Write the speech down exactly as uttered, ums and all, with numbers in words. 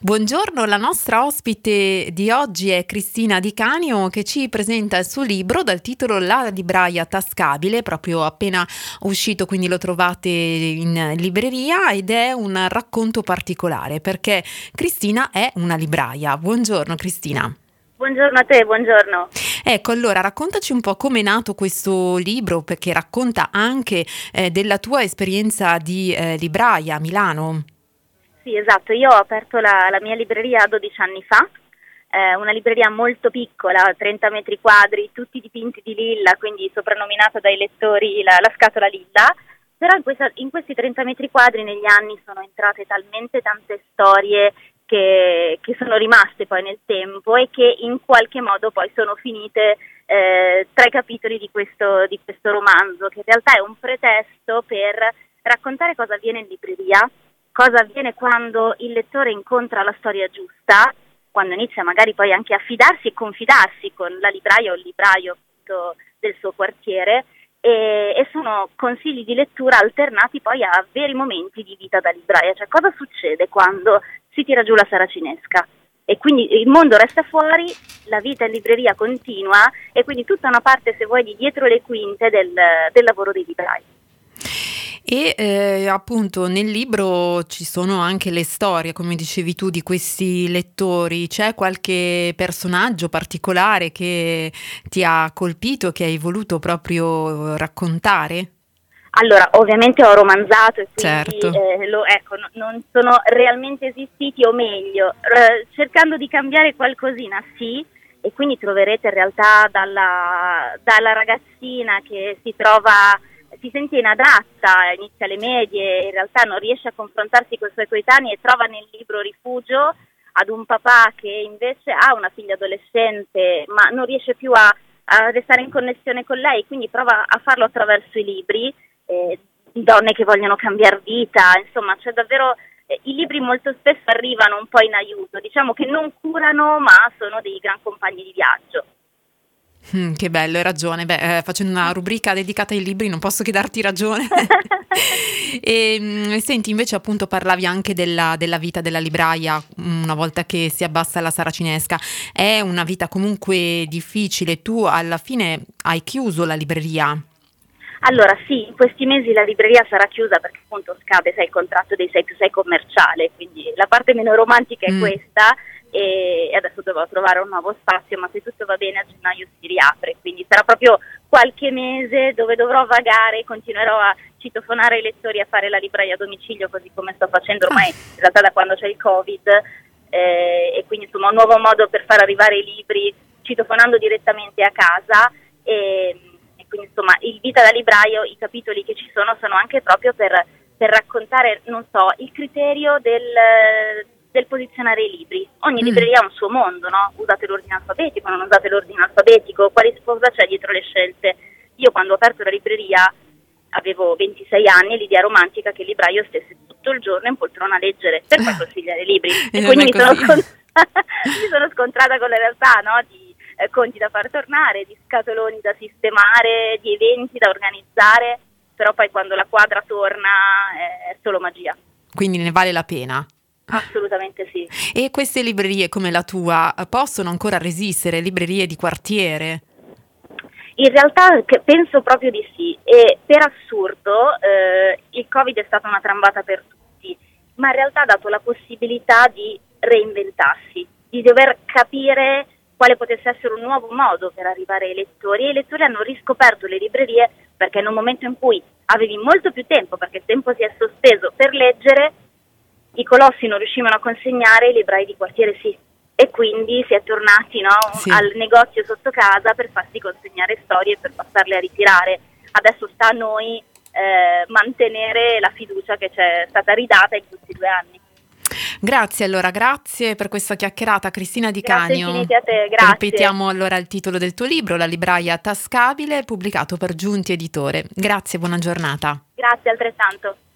Buongiorno, la nostra ospite di oggi è Cristina Di Canio che ci presenta il suo libro dal titolo La libraia tascabile, proprio appena uscito, quindi lo trovate in libreria, ed è un racconto particolare perché Cristina è una libraia. Buongiorno Cristina. Buongiorno a te, buongiorno. Ecco, allora raccontaci un po' come è nato questo libro, perché racconta anche eh, della tua esperienza di eh, libraia a Milano. Sì, esatto, io ho aperto la, la mia libreria dodici anni fa, eh, una libreria molto piccola, trenta metri quadri, tutti dipinti di lilla, quindi soprannominata dai lettori la, la scatola lilla, però in, questa, in questi trenta metri quadri negli anni sono entrate talmente tante storie che, che sono rimaste poi nel tempo e che in qualche modo poi sono finite eh, tra i capitoli di questo, di questo romanzo, che in realtà è un pretesto per raccontare cosa avviene in libreria, cosa avviene quando il lettore incontra la storia giusta, quando inizia magari poi anche a fidarsi e confidarsi con la libraia o il libraio del suo quartiere, e, e sono consigli di lettura alternati poi a veri momenti di vita da libraia, cioè cosa succede quando si tira giù la saracinesca e quindi il mondo resta fuori, la vita in libreria continua, e quindi tutta una parte, se vuoi, di dietro le quinte del, del lavoro dei librai. E eh, appunto nel libro ci sono anche le storie, come dicevi tu, di questi lettori. C'è qualche personaggio particolare che ti ha colpito, che hai voluto proprio raccontare? Allora, ovviamente ho romanzato e quindi Certo. eh, lo, ecco, no, non sono realmente esistiti, o meglio, eh, cercando di cambiare qualcosina, sì, e quindi troverete in realtà dalla, dalla ragazzina che si trova, si sente inadatta, inizia le medie, in realtà non riesce a confrontarsi con i suoi coetanei e trova nel libro rifugio, ad un papà che invece ha una figlia adolescente ma non riesce più a, a restare in connessione con lei, quindi prova a farlo attraverso i libri, eh, donne che vogliono cambiare vita, insomma c'è davvero, eh, i libri molto spesso arrivano un po' in aiuto, diciamo che non curano ma sono dei gran compagni di viaggio. Mm, che bello, hai ragione. Beh, eh, facendo una rubrica dedicata ai libri non posso che darti ragione. E mh, senti, invece appunto parlavi anche della, della vita della libraia una volta che si abbassa la saracinesca. È una vita comunque difficile. Tu alla fine hai chiuso la libreria. Allora sì, in questi mesi la libreria sarà chiusa perché appunto scade, sai, il contratto dei sei più sei commerciale, quindi la parte meno romantica è Mm. questa, e adesso devo trovare un nuovo spazio, ma se tutto va bene a gennaio si riapre, quindi sarà proprio qualche mese dove dovrò vagare, continuerò a citofonare i lettori, a fare la libraia a domicilio così come sto facendo ormai in realtà da quando c'è il Covid, eh, e quindi insomma un nuovo modo per far arrivare i libri citofonando direttamente a casa. E, quindi insomma il vita da libraio, i capitoli che ci sono sono anche proprio per, per raccontare, non so, il criterio del, del posizionare i libri. Ogni Mm. libreria ha un suo mondo, no? Usate l'ordine alfabetico, non usate l'ordine alfabetico, quali, cosa c'è dietro le scelte? Io quando ho aperto la libreria avevo ventisei anni e l'idea romantica che il libraio stesse tutto il giorno in poltrona a leggere per poi consigliare libri. E E non quindi è mi sono, così. scont- mi sono scontrata con la realtà, no? Di Eh, conti da far tornare, di scatoloni da sistemare, di eventi da organizzare, però poi quando la quadra torna eh, è solo magia. Quindi ne vale la pena. Assolutamente sì. E queste librerie come la tua possono ancora resistere, librerie di quartiere? In realtà che penso proprio di sì, e per assurdo eh, il Covid è stata una trambata per tutti, ma in realtà ha dato la possibilità di reinventarsi, di dover capire quale potesse essere un nuovo modo per arrivare ai lettori, e i lettori hanno riscoperto le librerie perché in un momento in cui avevi molto più tempo, perché il tempo si è sospeso per leggere, i colossi non riuscivano a consegnare, i librai di quartiere sì, e quindi si è tornati, no, Sì. al negozio sotto casa per farsi consegnare storie e per passarle a ritirare. Adesso sta a noi eh, mantenere la fiducia che c'è stata ridata in questi due anni. Grazie allora, grazie per questa chiacchierata Cristina Di Grazie Canio. infinite a te, grazie. Ripetiamo allora il titolo del tuo libro, La libraia tascabile, pubblicato per Giunti Editore. Grazie, buona giornata. Grazie altrettanto.